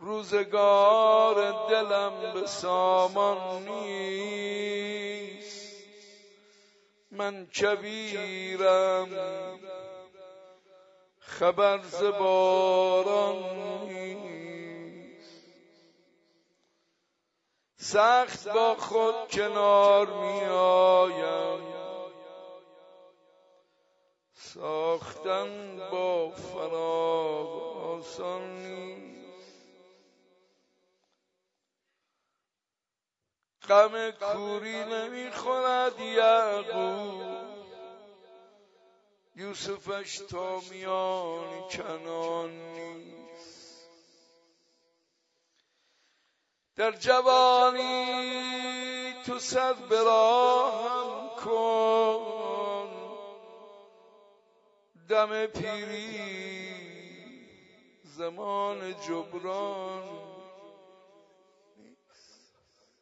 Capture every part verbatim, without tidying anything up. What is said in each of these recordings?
روزگار دلم به سامان نیست، من کبیرم خبر ز باران نیست. سخت با خود کنار می آیم، ساختن با فراق آسان نیست. غم کوری نمی خورد یعقوب، یوسفش تا میان کنان نیست. در جوانی تو سر به راهم کن، دم پیری زمان جبران نیست.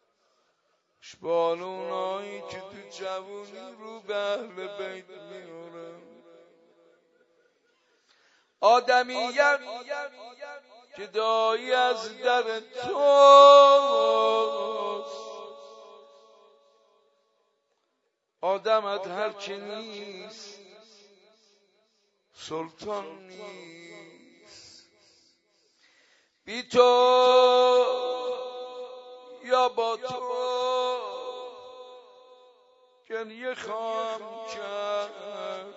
اشبالونایی که تو جوانی رو به اهل بیت میارن، آدمیت که دایی از در توست. آدمت هر که نیست سلطان نیست. بی تو یا با تو گریه خواهم کرد،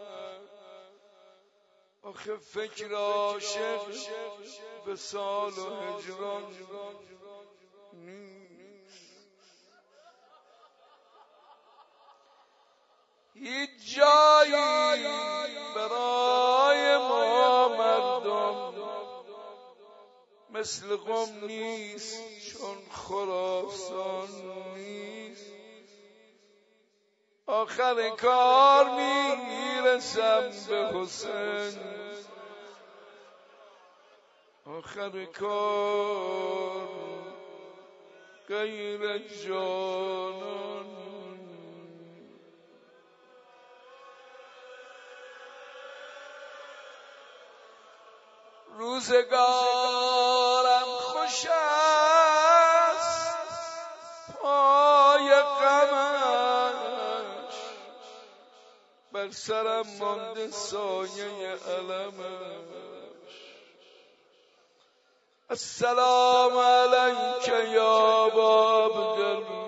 آخه فکر عاشق وصال و هجران نیست. هیچ جایی برای ما مردم مثل قم نیست، چون خراسان نیست. آخر کار میرسم به حسین، آخر کار غیر جانان. روزگارم خوش است پای غمش، بر سرم مانده سایه علمش. السلام علیک یا ابا عبدالله،